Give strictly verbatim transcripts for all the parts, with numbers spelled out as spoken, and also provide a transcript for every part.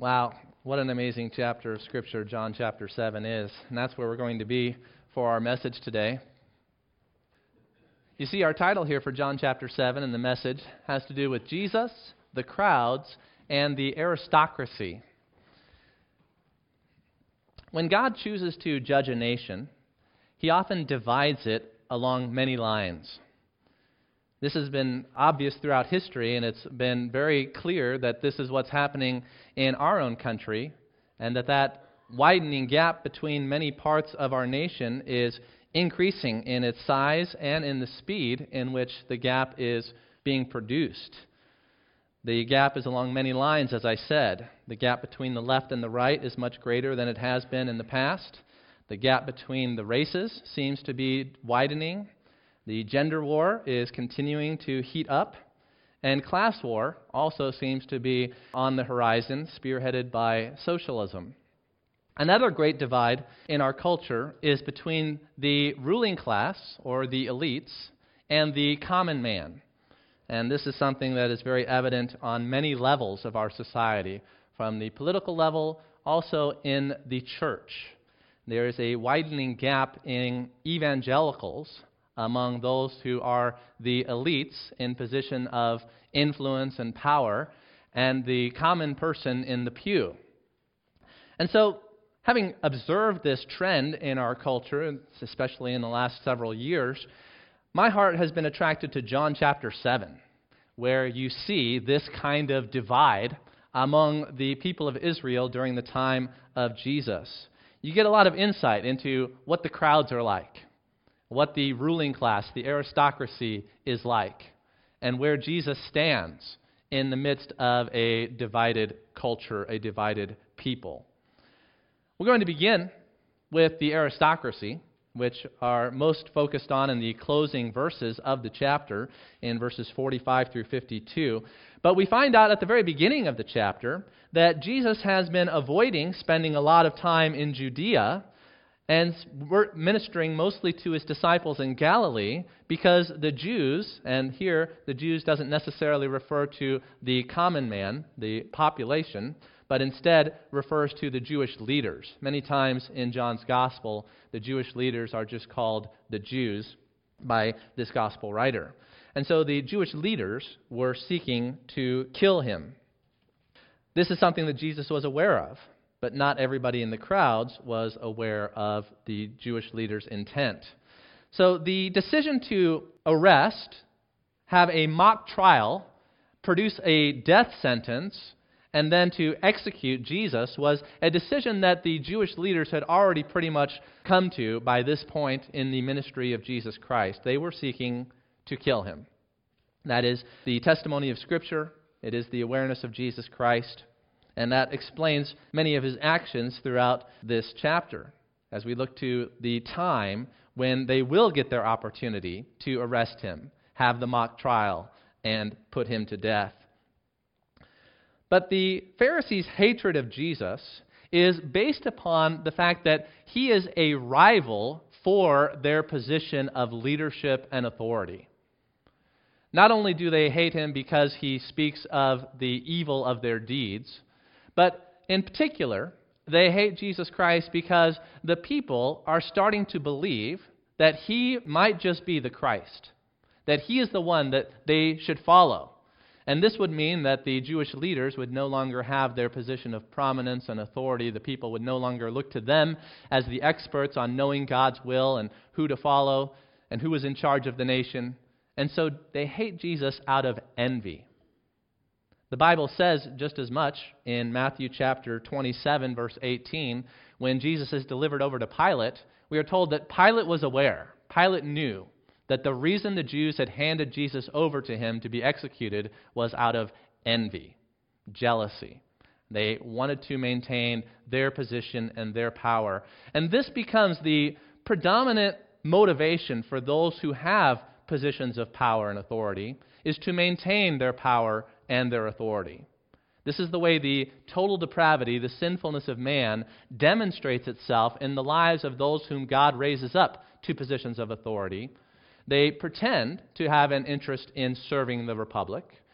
Wow, what an amazing chapter of Scripture John chapter seven is. And that's where we're going to be for our message today. You see, our title here for John chapter seven and the message has to do with Jesus, the crowds, and the aristocracy. When God chooses to judge a nation, He often divides it along many lines. This has been obvious throughout history, and it's been very clear that this is what's happening in our own country, and that that widening gap between many parts of our nation is increasing in its size and in the speed in which the gap is being produced. The gap is along many lines, as I said. The gap between the left and the right is much greater than it has been in the past. The gap between the races seems to be widening. The gender war is continuing to heat up, and class war also seems to be on the horizon, spearheaded by socialism. Another great divide in our culture is between the ruling class, or the elites, and the common man. And this is something that is very evident on many levels of our society, from the political level, also in the church. There is a widening gap in evangelicals among those who are the elites in position of influence and power, and the common person in the pew. And so, having observed this trend in our culture, especially in the last several years, my heart has been attracted to John chapter seven, where you see this kind of divide among the people of Israel during the time of Jesus. You get a lot of insight into what the crowds are like, what the ruling class, the aristocracy, is like, and where Jesus stands in the midst of a divided culture, a divided people. We're going to begin with the aristocracy, which are most focused on in the closing verses of the chapter, in verses forty-five through fifty-two. But we find out at the very beginning of the chapter that Jesus has been avoiding spending a lot of time in Judea and ministering mostly to His disciples in Galilee, because the Jews, and here the Jews doesn't necessarily refer to the common man, the population, but instead refers to the Jewish leaders. Many times in John's Gospel, the Jewish leaders are just called the Jews by this Gospel writer. And so the Jewish leaders were seeking to kill Him. This is something that Jesus was aware of, but not everybody in the crowds was aware of the Jewish leaders' intent. So the decision to arrest, have a mock trial, produce a death sentence, and then to execute Jesus was a decision that the Jewish leaders had already pretty much come to by this point in the ministry of Jesus Christ. They were seeking to kill Him. That is the testimony of Scripture. It is the awareness of Jesus Christ. And that explains many of His actions throughout this chapter, as we look to the time when they will get their opportunity to arrest Him, have the mock trial, and put Him to death. But the Pharisees' hatred of Jesus is based upon the fact that He is a rival for their position of leadership and authority. Not only do they hate Him because He speaks of the evil of their deeds, but in particular, they hate Jesus Christ because the people are starting to believe that He might just be the Christ, that He is the one that they should follow. And this would mean that the Jewish leaders would no longer have their position of prominence and authority. The people would no longer look to them as the experts on knowing God's will and who to follow and who was in charge of the nation. And so they hate Jesus out of envy. The Bible says just as much in Matthew chapter twenty-seven, verse eighteen, when Jesus is delivered over to Pilate. We are told that Pilate was aware, Pilate knew that the reason the Jews had handed Jesus over to him to be executed was out of envy, jealousy. They wanted to maintain their position and their power. And this becomes the predominant motivation for those who have positions of power and authority, is to maintain their power and their authority. This is the way the total depravity, the sinfulness of man, demonstrates itself in the lives of those whom God raises up to positions of authority. They pretend to have an interest in serving the republic.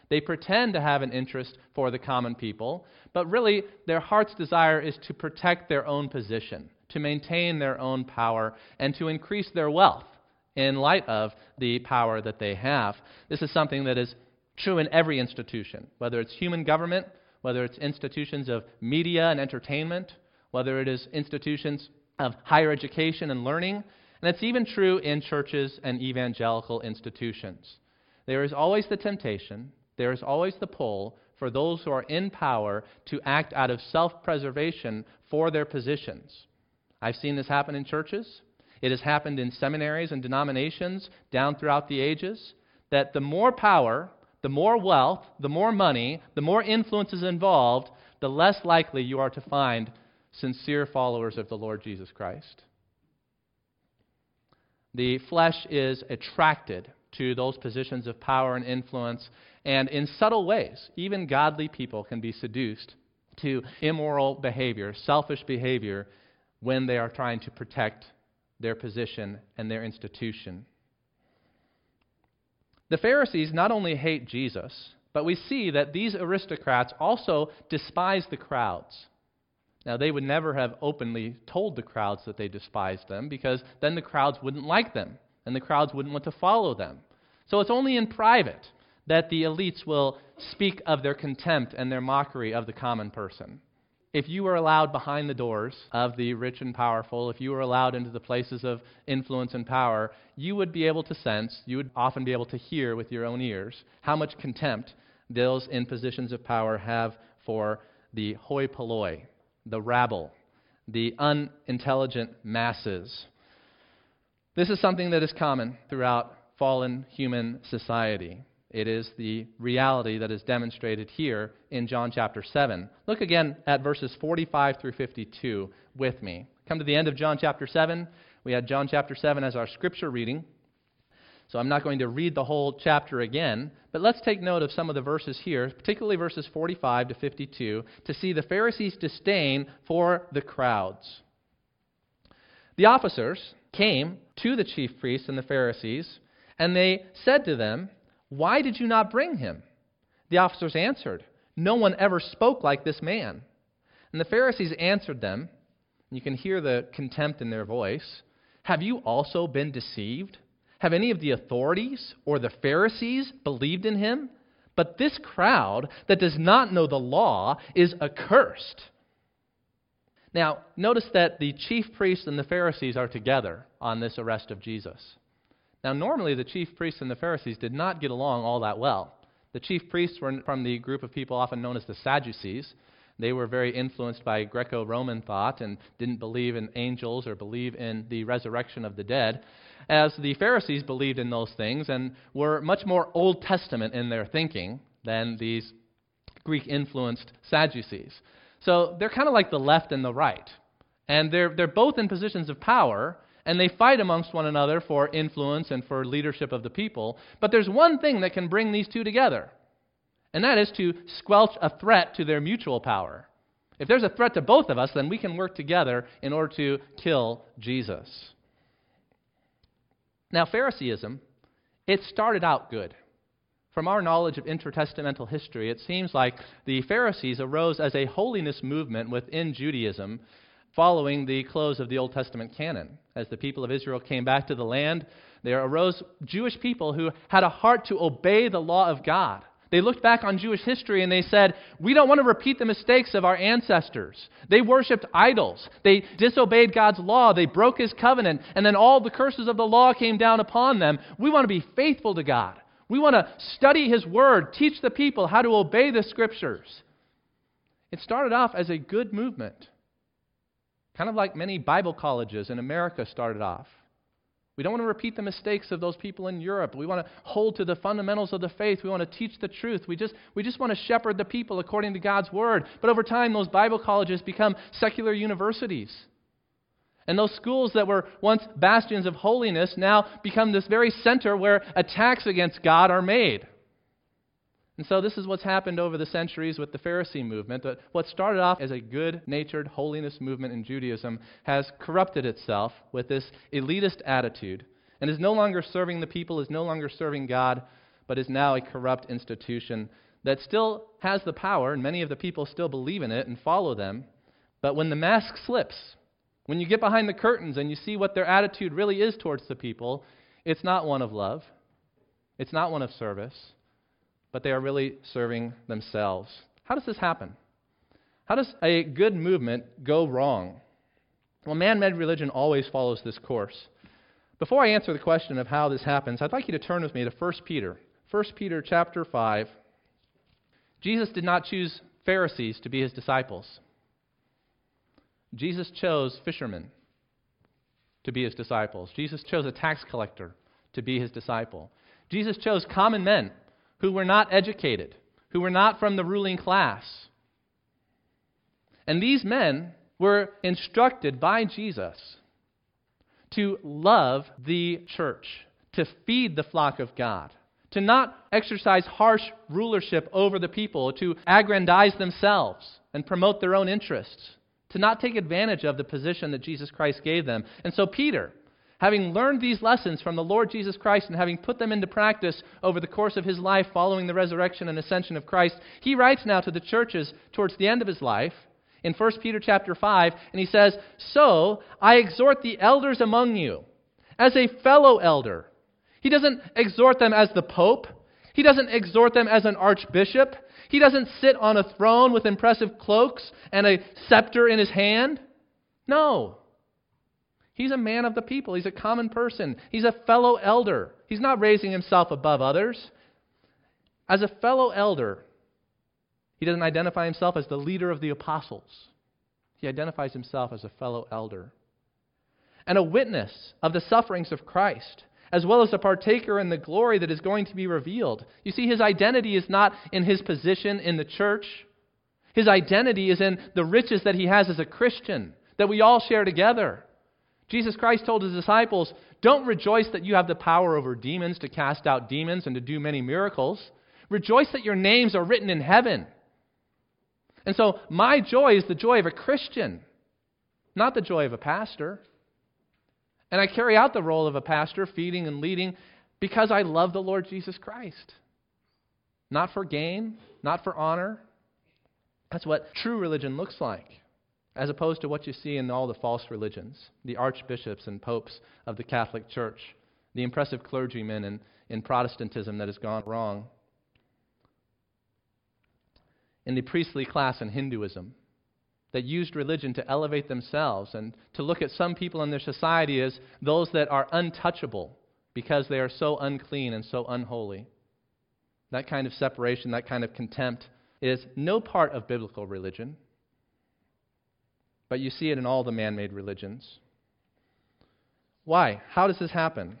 They pretend to have an interest for the common people, but really their heart's desire is to protect their own position, to maintain their own power, and to increase their wealth in light of the power that they have. This is something that is true in every institution, whether it's human government, whether it's institutions of media and entertainment, whether it is institutions of higher education and learning, and it's even true in churches and evangelical institutions. There is always the temptation, there is always the pull for those who are in power to act out of self-preservation for their positions. I've seen this happen in churches. It has happened in seminaries and denominations down throughout the ages, that the more power, the more wealth, the more money, the more influence is involved, the less likely you are to find sincere followers of the Lord Jesus Christ. The flesh is attracted to those positions of power and influence, and in subtle ways, even godly people can be seduced to immoral behavior, selfish behavior, when they are trying to protect their position and their institution. The Pharisees not only hate Jesus, but we see that these aristocrats also despise the crowds. Now, they would never have openly told the crowds that they despised them, because then the crowds wouldn't like them, and the crowds wouldn't want to follow them. So it's only in private that the elites will speak of their contempt and their mockery of the common person. If you were allowed behind the doors of the rich and powerful, if you were allowed into the places of influence and power, you would be able to sense, you would often be able to hear with your own ears, how much contempt those in positions of power have for the hoi polloi, the rabble, the unintelligent masses. This is something that is common throughout fallen human society. It is the reality that is demonstrated here in John chapter seven. Look again at verses forty-five through fifty-two with me. Come to the end of John chapter seven. We had John chapter seven as our scripture reading. So I'm not going to read the whole chapter again, but let's take note of some of the verses here, particularly verses forty-five to fifty-two, to see the Pharisees' disdain for the crowds. The officers came to the chief priests and the Pharisees, and they said to them, "Why did you not bring him?" The officers answered, "No one ever spoke like this man." And the Pharisees answered them, and you can hear the contempt in their voice, "Have you also been deceived? Have any of the authorities or the Pharisees believed in him? But this crowd that does not know the law is accursed." Now, notice that the chief priests and the Pharisees are together on this arrest of Jesus. Now, normally the chief priests and the Pharisees did not get along all that well. The chief priests were from the group of people often known as the Sadducees. They were very influenced by Greco-Roman thought and didn't believe in angels or believe in the resurrection of the dead, as the Pharisees believed in those things and were much more Old Testament in their thinking than these Greek-influenced Sadducees. So they're kind of like the left and the right. And they're they're both in positions of power, and they fight amongst one another for influence and for leadership of the people. But there's one thing that can bring these two together, and that is to squelch a threat to their mutual power. If there's a threat to both of us, then we can work together in order to kill Jesus. Now, Phariseeism, it started out good. From our knowledge of intertestamental history, it seems like the Pharisees arose as a holiness movement within Judaism following the close of the Old Testament canon. As the people of Israel came back to the land, there arose Jewish people who had a heart to obey the law of God. They looked back on Jewish history and they said, we don't want to repeat the mistakes of our ancestors. They worshipped idols. They disobeyed God's law. They broke His covenant. And then all the curses of the law came down upon them. We want to be faithful to God. We want to study His Word, teach the people how to obey the Scriptures. It started off as a good movement, kind of like many Bible colleges in America started off. We don't want to repeat the mistakes of those people in Europe. We want to hold to the fundamentals of the faith. We want to teach the truth. We just, we just want to shepherd the people according to God's Word. But over time, those Bible colleges become secular universities. And those schools that were once bastions of holiness now become this very center where attacks against God are made. And so this is what's happened over the centuries with the Pharisee movement. That what started off as a good-natured holiness movement in Judaism has corrupted itself with this elitist attitude and is no longer serving the people, is no longer serving God, but is now a corrupt institution that still has the power, and many of the people still believe in it and follow them. But when the mask slips, when you get behind the curtains and you see what their attitude really is towards the people, it's not one of love. It's not one of service, but they are really serving themselves. How does this happen? How does a good movement go wrong? Well, man-made religion always follows this course. Before I answer the question of how this happens, I'd like you to turn with me to First Peter. First Peter chapter five. Jesus did not choose Pharisees to be his disciples. Jesus chose fishermen to be his disciples. Jesus chose a tax collector to be his disciple. Jesus chose common men who were not educated, who were not from the ruling class. And these men were instructed by Jesus to love the church, to feed the flock of God, to not exercise harsh rulership over the people, to aggrandize themselves and promote their own interests, to not take advantage of the position that Jesus Christ gave them. And so Peter, having learned these lessons from the Lord Jesus Christ and having put them into practice over the course of his life following the resurrection and ascension of Christ, he writes now to the churches towards the end of his life in First Peter chapter five, and he says, "So I exhort the elders among you as a fellow elder." He doesn't exhort them as the Pope. He doesn't exhort them as an archbishop. He doesn't sit on a throne with impressive cloaks and a scepter in his hand. No. He's a man of the people. He's a common person. He's a fellow elder. He's not raising himself above others. As a fellow elder, he doesn't identify himself as the leader of the apostles. He identifies himself as a fellow elder and a witness of the sufferings of Christ, as well as a partaker in the glory that is going to be revealed. You see, his identity is not in his position in the church. His identity is in the riches that he has as a Christian, that we all share together. Jesus Christ told his disciples, "Don't rejoice that you have the power over demons to cast out demons and to do many miracles. Rejoice that your names are written in heaven." And so my joy is the joy of a Christian, not the joy of a pastor. And I carry out the role of a pastor, feeding and leading, because I love the Lord Jesus Christ. Not for gain, not for honor. That's what true religion looks like, as opposed to what you see in all the false religions, the archbishops and popes of the Catholic Church, the impressive clergymen in, in Protestantism that has gone wrong, in the priestly class in Hinduism that used religion to elevate themselves and to look at some people in their society as those that are untouchable because they are so unclean and so unholy. That kind of separation, that kind of contempt is no part of biblical religion. But you see it in all the man-made religions. Why? How does this happen?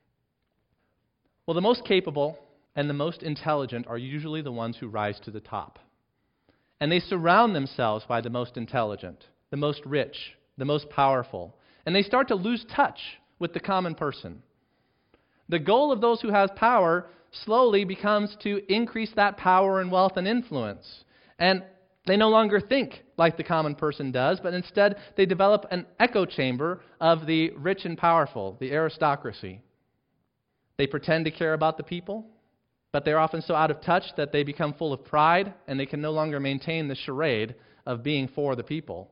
Well, the most capable and the most intelligent are usually the ones who rise to the top. And they surround themselves by the most intelligent, the most rich, the most powerful. And they start to lose touch with the common person. The goal of those who have power slowly becomes to increase that power and wealth and influence. And they no longer think like the common person does, but instead they develop an echo chamber of the rich and powerful, the aristocracy. They pretend to care about the people, but they're often so out of touch that they become full of pride and they can no longer maintain the charade of being for the people.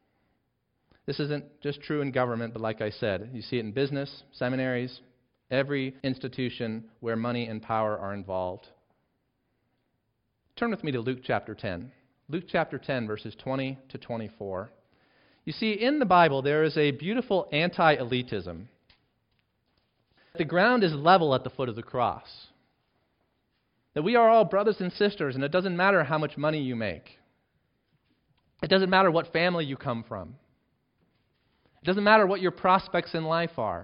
This isn't just true in government, but like I said, you see it in business, seminaries, every institution where money and power are involved. Turn with me to Luke chapter ten. Luke chapter ten, verses twenty to twenty-four. You see, in the Bible, there is a beautiful anti-elitism. The ground is level at the foot of the cross. That we are all brothers and sisters, and it doesn't matter how much money you make. It doesn't matter what family you come from. It doesn't matter what your prospects in life are.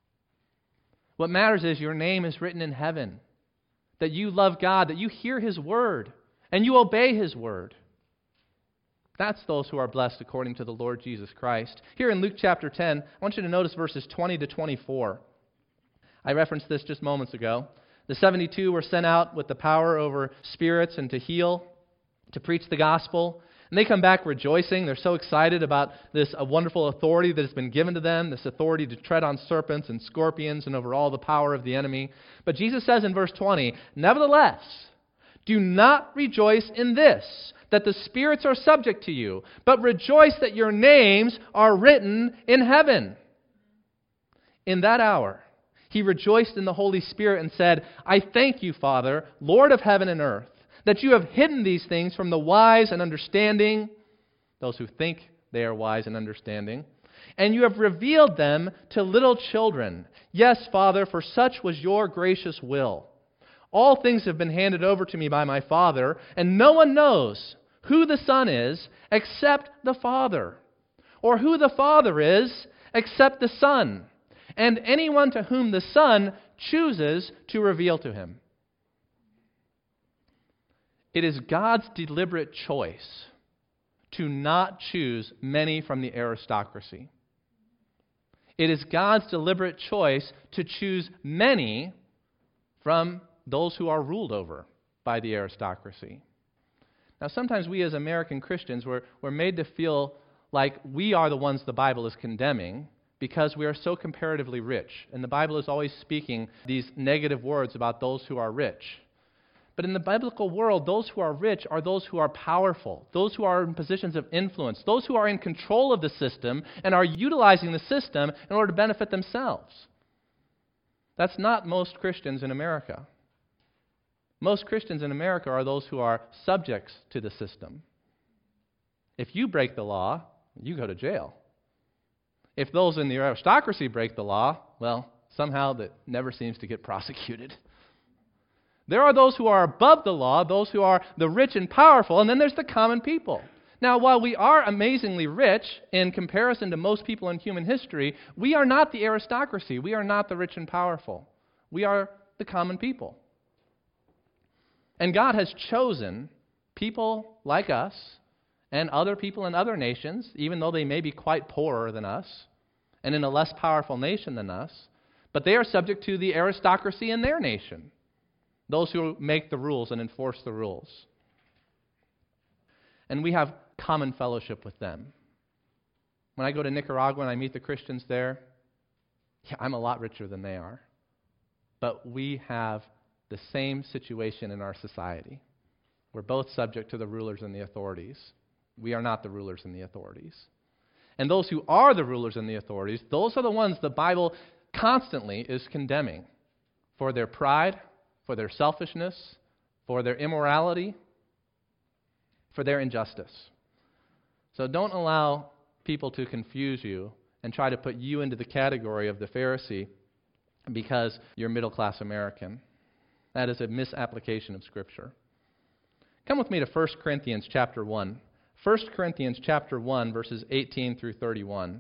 What matters is your name is written in heaven, that you love God, that you hear His word, and you obey His word. That's those who are blessed according to the Lord Jesus Christ. Here in Luke chapter ten, I want you to notice verses twenty to twenty-four. I referenced this just moments ago. The seventy-two were sent out with the power over spirits and to heal, to preach the gospel. And they come back rejoicing. They're so excited about this uh, wonderful authority that has been given to them, this authority to tread on serpents and scorpions and over all the power of the enemy. But Jesus says in verse twenty, "Nevertheless, do not rejoice in this, that the spirits are subject to you, but rejoice that your names are written in heaven." In that hour, he rejoiced in the Holy Spirit and said, "I thank you, Father, Lord of heaven and earth, that you have hidden these things from the wise and understanding," those who think they are wise and understanding, "and you have revealed them to little children. Yes, Father, for such was your gracious will. All things have been handed over to me by my Father, and no one knows who the Son is except the Father, or who the Father is except the Son, and anyone to whom the Son chooses to reveal to him." It is God's deliberate choice to not choose many from the aristocracy. It is God's deliberate choice to choose many from those who are ruled over by the aristocracy. Now, sometimes we as American Christians, we're, we're made to feel like we are the ones the Bible is condemning because we are so comparatively rich. And the Bible is always speaking these negative words about those who are rich. But in the biblical world, those who are rich are those who are powerful, those who are in positions of influence, those who are in control of the system and are utilizing the system in order to benefit themselves. That's not most Christians in America. Most Christians in America are those who are subjects to the system. If you break the law, you go to jail. If those in the aristocracy break the law, well, somehow that never seems to get prosecuted. There are those who are above the law, those who are the rich and powerful, and then there's the common people. Now, while we are amazingly rich in comparison to most people in human history, we are not the aristocracy. We are not the rich and powerful. We are the common people. And God has chosen people like us and other people in other nations, even though they may be quite poorer than us and in a less powerful nation than us, but they are subject to the aristocracy in their nation, those who make the rules and enforce the rules. And we have common fellowship with them. When I go to Nicaragua and I meet the Christians there, yeah, I'm a lot richer than they are. But we have the same situation in our society. We're both subject to the rulers and the authorities. We are not the rulers and the authorities. And those who are the rulers and the authorities, those are the ones the Bible constantly is condemning for their pride, for their selfishness, for their immorality, for their injustice. So don't allow people to confuse you and try to put you into the category of the Pharisee because you're middle-class American. That is a misapplication of Scripture. Come with me to First Corinthians chapter one. First Corinthians chapter one, verses eighteen through thirty-one.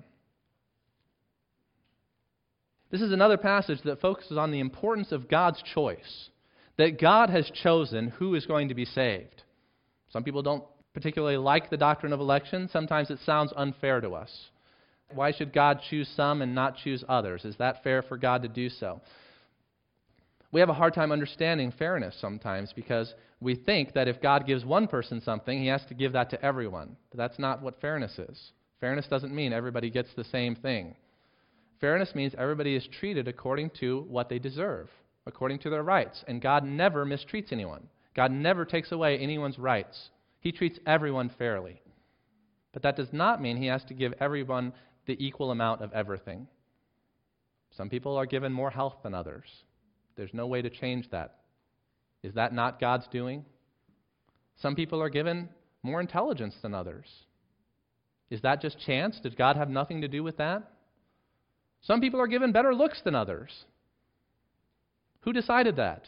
This is another passage that focuses on the importance of God's choice, that God has chosen who is going to be saved. Some people don't particularly like the doctrine of election. Sometimes it sounds unfair to us. Why should God choose some and not choose others? Is that fair for God to do so? We have a hard time understanding fairness sometimes because we think that if God gives one person something, he has to give that to everyone. But that's not what fairness is. Fairness doesn't mean everybody gets the same thing. Fairness means everybody is treated according to what they deserve, according to their rights. And God never mistreats anyone. God never takes away anyone's rights. He treats everyone fairly. But that does not mean he has to give everyone the equal amount of everything. Some people are given more health than others. There's no way to change that. Is that not God's doing? Some people are given more intelligence than others. Is that just chance? Did God have nothing to do with that? Some people are given better looks than others. Who decided that?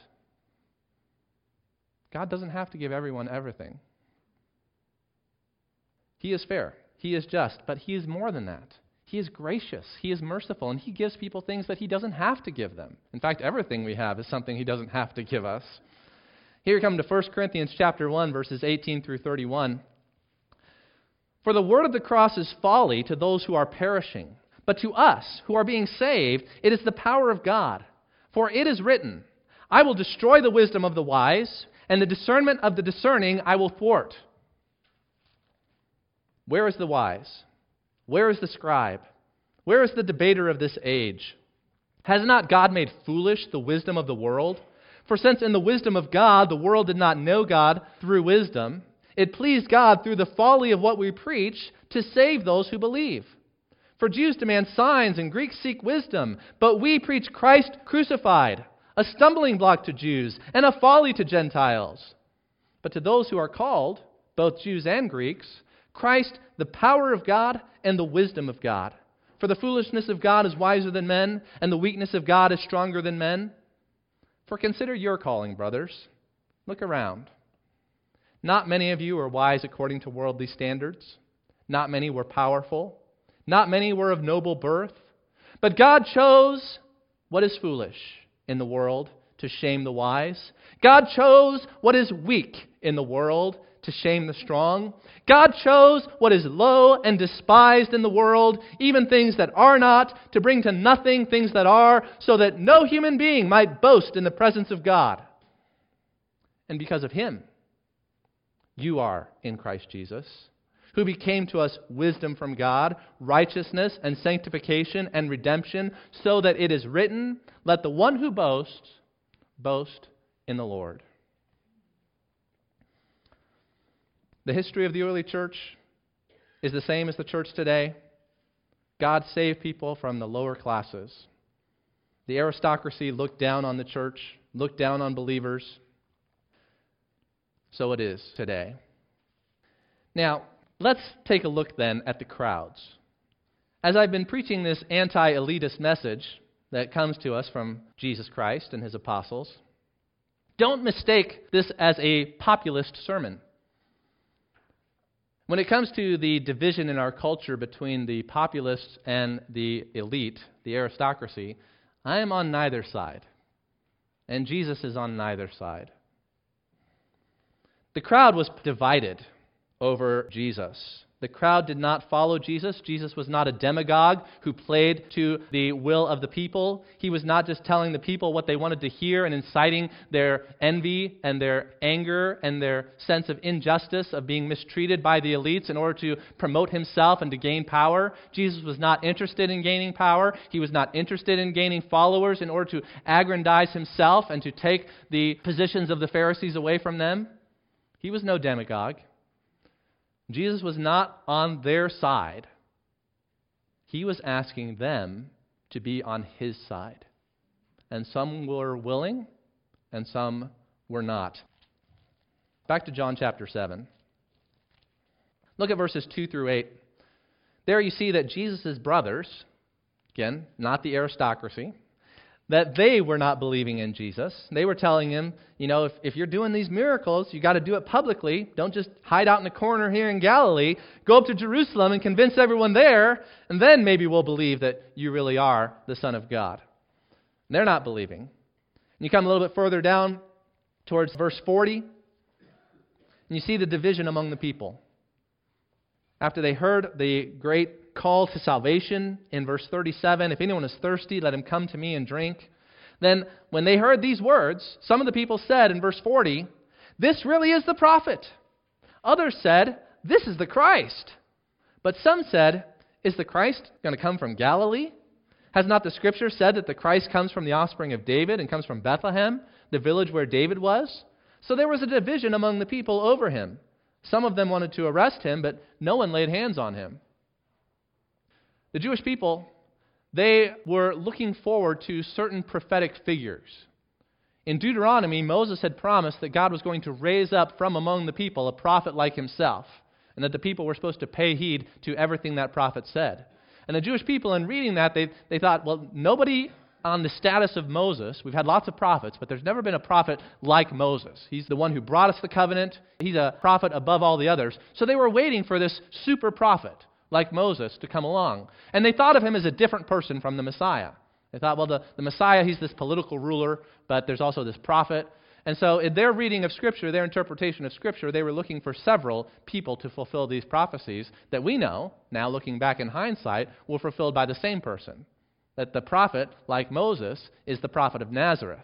God doesn't have to give everyone everything. He is fair. He is just. But he is more than that. He is gracious. He is merciful. And he gives people things that he doesn't have to give them. In fact, everything we have is something he doesn't have to give us. Here we come to First Corinthians chapter one, verses eighteen through thirty-one. For the word of the cross is folly to those who are perishing, but to us who are being saved, it is the power of God. For it is written, I will destroy the wisdom of the wise, and the discernment of the discerning I will thwart. Where is the wise? Where is the scribe? Where is the debater of this age? Has not God made foolish the wisdom of the world? For since in the wisdom of God the world did not know God through wisdom, it pleased God through the folly of what we preach to save those who believe. For Jews demand signs and Greeks seek wisdom, but we preach Christ crucified, a stumbling block to Jews and a folly to Gentiles. But to those who are called, both Jews and Greeks, Christ, the power of God and the wisdom of God. For the foolishness of God is wiser than men, and the weakness of God is stronger than men. For consider your calling, brothers. Look around. Not many of you are wise according to worldly standards. Not many were powerful. Not many were of noble birth. But God chose what is foolish in the world to shame the wise. God chose what is weak in the world to shame the strong. God chose what is low and despised in the world, even things that are not, to bring to nothing things that are, so that no human being might boast in the presence of God. And because of Him, you are in Christ Jesus, who became to us wisdom from God, righteousness and sanctification and redemption, so that it is written, let the one who boasts, boast in the Lord. The history of the early church is the same as the church today. God saved people from the lower classes. The aristocracy looked down on the church, looked down on believers. So it is today. Now, let's take a look then at the crowds. As I've been preaching this anti-elitist message that comes to us from Jesus Christ and His apostles, don't mistake this as a populist sermon. When it comes to the division in our culture between the populists and the elite, the aristocracy, I am on neither side. And Jesus is on neither side. The crowd was divided over Jesus. The crowd did not follow Jesus. Jesus was not a demagogue who played to the will of the people. He was not just telling the people what they wanted to hear and inciting their envy and their anger and their sense of injustice of being mistreated by the elites in order to promote himself and to gain power. Jesus was not interested in gaining power. He was not interested in gaining followers in order to aggrandize himself and to take the positions of the Pharisees away from them. He was no demagogue. Jesus was not on their side. He was asking them to be on His side. And some were willing, and some were not. Back to John chapter seven. Look at verses two through eight. There you see that Jesus' brothers, again, not the aristocracy, that they were not believing in Jesus. They were telling him, you know, if, if you're doing these miracles, you got to do it publicly. Don't just hide out in the corner here in Galilee. Go up to Jerusalem and convince everyone there, and then maybe we'll believe that you really are the Son of God. And they're not believing. And you come a little bit further down towards verse forty, and you see the division among the people. After they heard the great call to salvation in verse thirty-seven, if anyone is thirsty, let him come to me and drink. Then when they heard these words, some of the people said in verse forty, this really is the prophet. Others said, this is the Christ. But some said, is the Christ going to come from Galilee? Has not the Scripture said that the Christ comes from the offspring of David and comes from Bethlehem, the village where David was? So there was a division among the people over him. Some of them wanted to arrest him, but no one laid hands on him. The Jewish people, they were looking forward to certain prophetic figures. In Deuteronomy, Moses had promised that God was going to raise up from among the people a prophet like himself, and that the people were supposed to pay heed to everything that prophet said. And the Jewish people, in reading that, they, they thought, well, nobody on the status of Moses, we've had lots of prophets, but there's never been a prophet like Moses. He's the one who brought us the covenant. He's a prophet above all the others. So they were waiting for this super prophet like Moses to come along. And they thought of him as a different person from the Messiah. They thought, well, the, the Messiah, he's this political ruler, but there's also this prophet. And so in their reading of Scripture, their interpretation of Scripture, they were looking for several people to fulfill these prophecies that we know, now looking back in hindsight, were fulfilled by the same person. That the prophet, like Moses, is the prophet of Nazareth.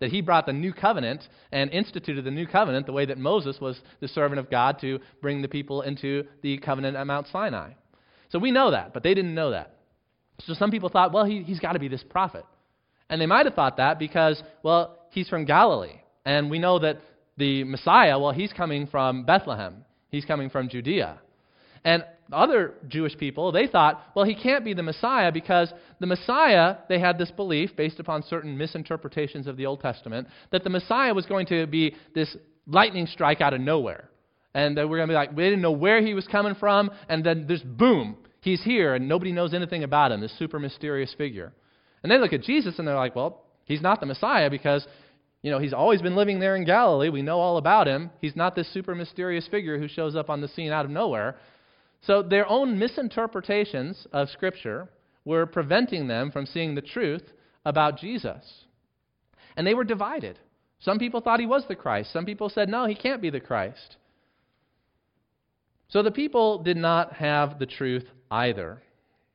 that he brought the new covenant and instituted the new covenant the way that Moses was the servant of God to bring the people into the covenant at Mount Sinai. So we know that, but they didn't know that. So some people thought, well, he, he's got to be this prophet. And they might have thought that because, well, he's from Galilee. And we know that the Messiah, well, he's coming from Bethlehem. He's coming from Judea. And other Jewish people, they thought, well, he can't be the Messiah because the Messiah, they had this belief based upon certain misinterpretations of the Old Testament, that the Messiah was going to be this lightning strike out of nowhere. And that we're going to be like, we didn't know where he was coming from, and then this boom, he's here, and nobody knows anything about him, this super mysterious figure. And they look at Jesus, and they're like, well, he's not the Messiah because, you know, he's always been living there in Galilee. We know all about him. He's not this super mysterious figure who shows up on the scene out of nowhere. So their own misinterpretations of Scripture were preventing them from seeing the truth about Jesus. And they were divided. Some people thought he was the Christ. Some people said, no, he can't be the Christ. So the people did not have the truth either.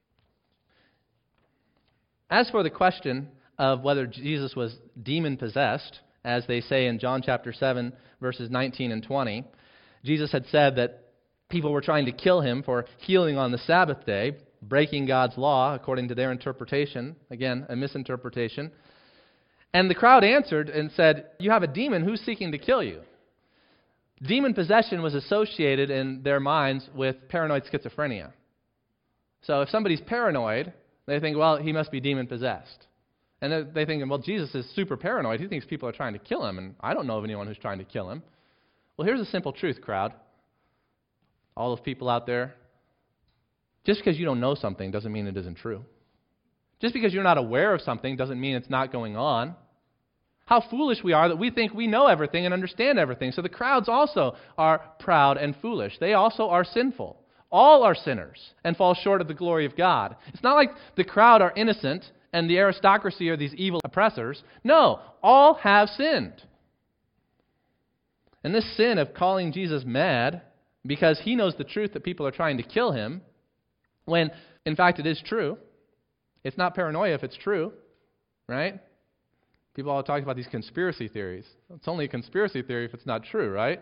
As for the question of whether Jesus was demon-possessed, as they say in John chapter seven, verses nineteen and twenty, Jesus had said that people were trying to kill him for healing on the Sabbath day, breaking God's law according to their interpretation. Again, a misinterpretation. And the crowd answered and said, you have a demon, who's seeking to kill you? Demon possession was associated in their minds with paranoid schizophrenia. So if somebody's paranoid, they think, well, he must be demon-possessed. And they think, well, Jesus is super paranoid. He thinks people are trying to kill him, and I don't know of anyone who's trying to kill him. Well, here's a simple truth, crowd. All those people out there, just because you don't know something doesn't mean it isn't true. Just because you're not aware of something doesn't mean it's not going on. How foolish we are that we think we know everything and understand everything. So the crowds also are proud and foolish. They also are sinful. All are sinners and fall short of the glory of God. It's not like the crowd are innocent and the aristocracy are these evil oppressors. No, all have sinned. And this sin of calling Jesus mad because he knows the truth that people are trying to kill him, when in fact it is true. It's not paranoia if it's true, right? People all talk about these conspiracy theories. It's only a conspiracy theory if it's not true, right?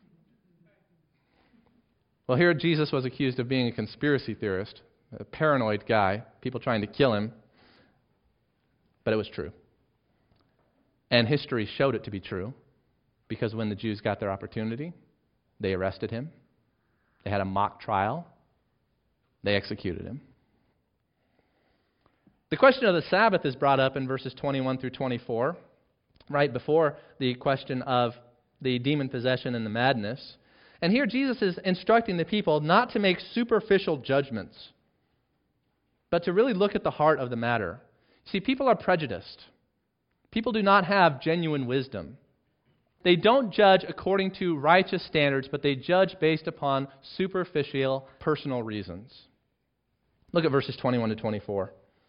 Well, here Jesus was accused of being a conspiracy theorist, a paranoid guy, people trying to kill him. But it was true. And history showed it to be true, because when the Jews got their opportunity, they arrested him. They had a mock trial. They executed him. The question of the Sabbath is brought up in verses twenty-one through twenty-four, right before the question of the demon possession and the madness. And here Jesus is instructing the people not to make superficial judgments, but to really look at the heart of the matter. See, people are prejudiced. People do not have genuine wisdom. They don't judge according to righteous standards, but they judge based upon superficial personal reasons. Look at verses twenty-one to twenty-four.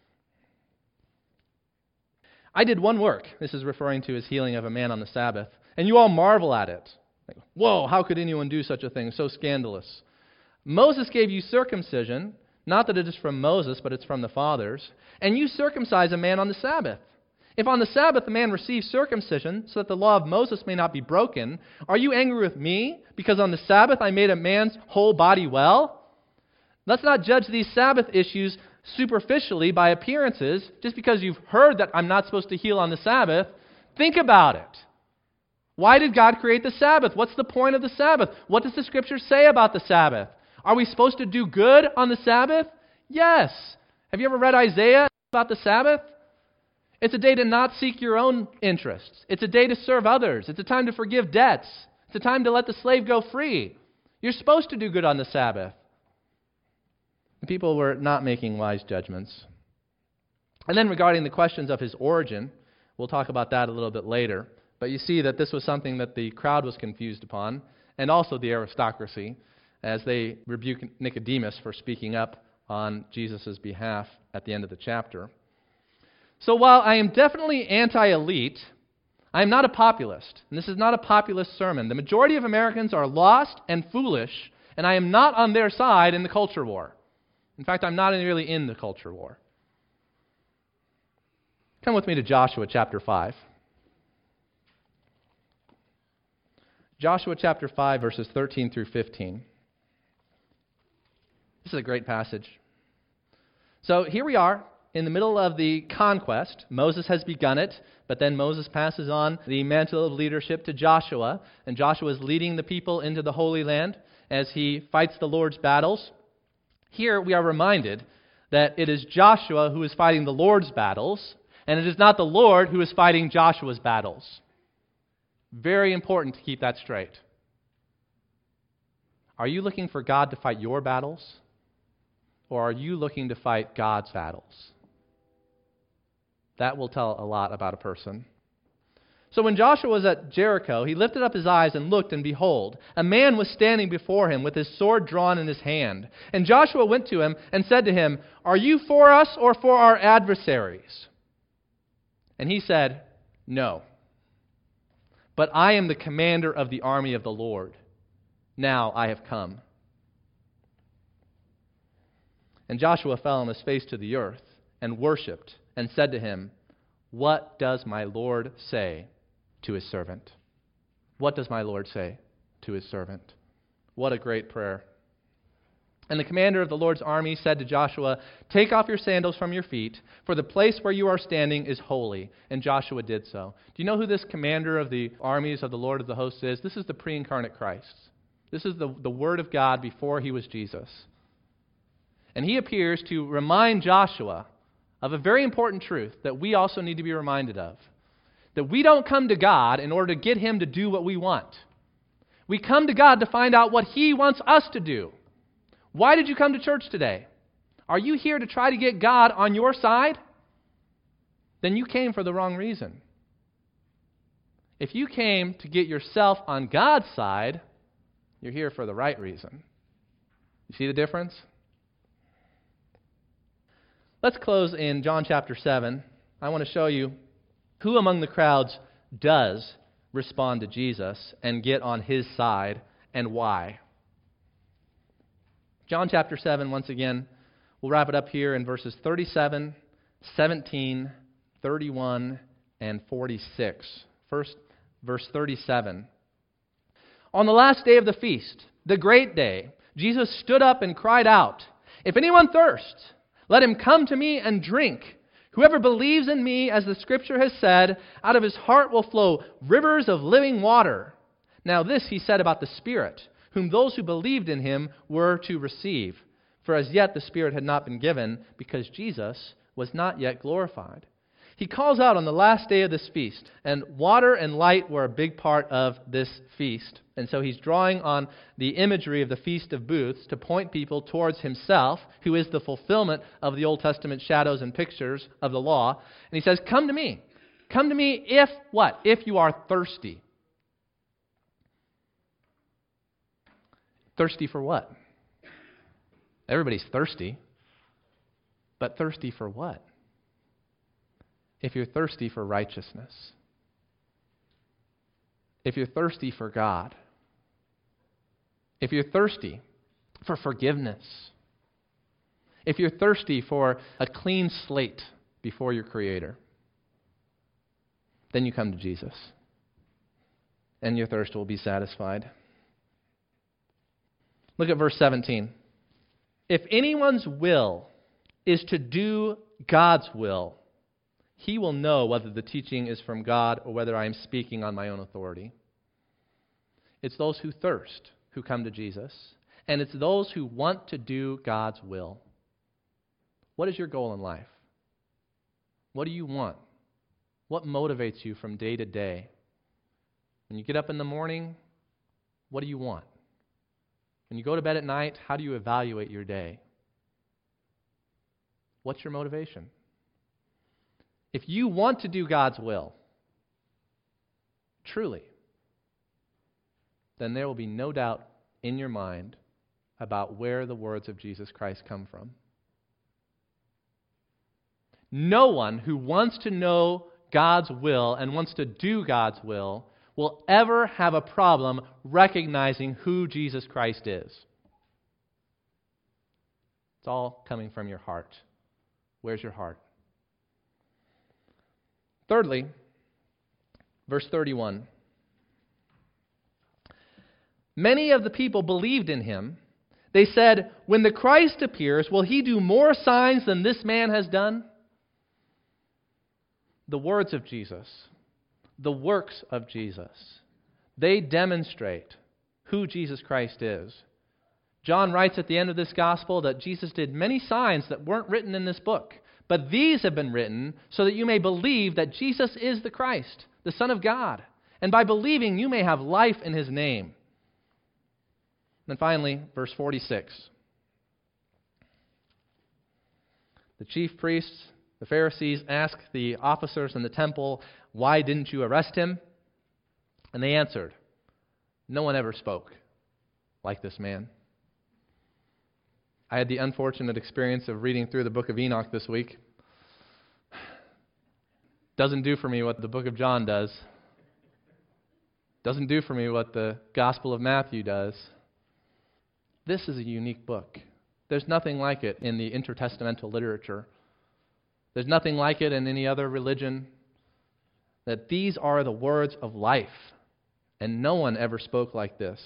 I did one work. This is referring to his healing of a man on the Sabbath. And you all marvel at it. Like, whoa, how could anyone do such a thing? So scandalous. Moses gave you circumcision, not that it is from Moses, but it's from the fathers. And you circumcise a man on the Sabbath. If on the Sabbath a man receives circumcision, so that the law of Moses may not be broken, are you angry with me, because on the Sabbath I made a man's whole body well? Let's not judge these Sabbath issues superficially by appearances. Just because you've heard that I'm not supposed to heal on the Sabbath, think about it. Why did God create the Sabbath? What's the point of the Sabbath? What does the Scripture say about the Sabbath? Are we supposed to do good on the Sabbath? Yes. Have you ever read Isaiah about the Sabbath? It's a day to not seek your own interests. It's a day to serve others. It's a time to forgive debts. It's a time to let the slave go free. You're supposed to do good on the Sabbath. The people were not making wise judgments. And then regarding the questions of his origin, we'll talk about that a little bit later. But you see that this was something that the crowd was confused upon, and also the aristocracy, as they rebuke Nicodemus for speaking up on Jesus' behalf at the end of the chapter. So while I am definitely anti-elite, I am not a populist. And this is not a populist sermon. The majority of Americans are lost and foolish, and I am not on their side in the culture war. In fact, I'm not really in the culture war. Come with me to Joshua chapter five. Joshua chapter five, verses thirteen through fifteen. This is a great passage. So here we are in the middle of the conquest. Moses has begun it, but then Moses passes on the mantle of leadership to Joshua, and Joshua is leading the people into the Holy Land as he fights the Lord's battles. Here we are reminded that it is Joshua who is fighting the Lord's battles, and it is not the Lord who is fighting Joshua's battles. Very important to keep that straight. Are you looking for God to fight your battles, or are you looking to fight God's battles? That will tell a lot about a person. So when Joshua was at Jericho, he lifted up his eyes and looked, and behold, a man was standing before him with his sword drawn in his hand. And Joshua went to him and said to him, "Are you for us or for our adversaries?" And he said, "No. But I am the commander of the army of the Lord. Now I have come." And Joshua fell on his face to the earth and worshipped and said to him, "What does my Lord say to his servant?" What does my Lord say to his servant? What a great prayer. And the commander of the Lord's army said to Joshua, "Take off your sandals from your feet, for the place where you are standing is holy." And Joshua did so. Do you know who this commander of the armies of the Lord of the hosts is? This is the pre-incarnate Christ. This is the, the Word of God before he was Jesus. And he appears to remind Joshua of a very important truth that we also need to be reminded of. That we don't come to God in order to get him to do what we want. We come to God to find out what he wants us to do. Why did you come to church today? Are you here to try to get God on your side? Then you came for the wrong reason. If you came to get yourself on God's side, you're here for the right reason. You see the difference? Let's close in John chapter seven. I want to show you who among the crowds does respond to Jesus and get on his side, and why. John chapter seven, once again, we'll wrap it up here in verses thirty-seven, seventeen, thirty-one, and forty-six. First, verse thirty-seven. On the last day of the feast, the great day, Jesus stood up and cried out, "If anyone thirsts, let him come to me and drink. Whoever believes in me, as the Scripture has said, out of his heart will flow rivers of living water." Now this he said about the Spirit, whom those who believed in him were to receive. For as yet the Spirit had not been given, because Jesus was not yet glorified. He calls out on the last day of this feast, and water and light were a big part of this feast. And so he's drawing on the imagery of the Feast of Booths to point people towards himself, who is the fulfillment of the Old Testament shadows and pictures of the law. And he says, "Come to me. Come to me if what? If you are thirsty." Thirsty for what? Everybody's thirsty. But thirsty for what? If you're thirsty for righteousness, if you're thirsty for God, if you're thirsty for forgiveness, if you're thirsty for a clean slate before your Creator, then you come to Jesus, and your thirst will be satisfied. Look at verse seventeen. If anyone's will is to do God's will, he will know whether the teaching is from God or whether I am speaking on my own authority. It's those who thirst who come to Jesus, and it's those who want to do God's will. What is your goal in life? What do you want? What motivates you from day to day? When you get up in the morning, what do you want? When you go to bed at night, how do you evaluate your day? What's your motivation? If you want to do God's will, truly, then there will be no doubt in your mind about where the words of Jesus Christ come from. No one who wants to know God's will and wants to do God's will will ever have a problem recognizing who Jesus Christ is. It's all coming from your heart. Where's your heart? Thirdly, verse thirty-one. Many of the people believed in him. They said, when the Christ appears, will he do more signs than this man has done? The words of Jesus, the works of Jesus, they demonstrate who Jesus Christ is. John writes at the end of this gospel that Jesus did many signs that weren't written in this book, but these have been written so that you may believe that Jesus is the Christ, the Son of God, and by believing you may have life in his name. And finally, verse forty-six. The chief priests, the Pharisees, asked the officers in the temple, why didn't you arrest him? And they answered, no one ever spoke like this man. I had the unfortunate experience of reading through the book of Enoch this week. Doesn't do for me what the book of John does. Doesn't do for me what the Gospel of Matthew does. This is a unique book. There's nothing like it in the intertestamental literature. There's nothing like it in any other religion. That these are the words of life. And no one ever spoke like this.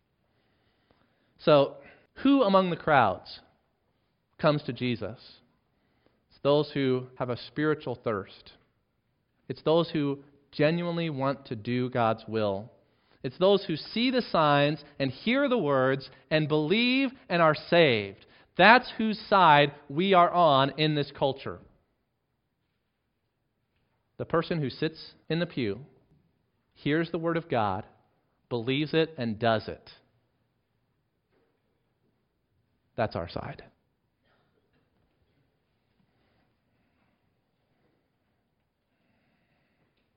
So, who among the crowds comes to Jesus? It's those who have a spiritual thirst. It's those who genuinely want to do God's will. It's those who see the signs and hear the words and believe and are saved. That's whose side we are on in this culture. The person who sits in the pew, hears the word of God, believes it, and does it. That's our side.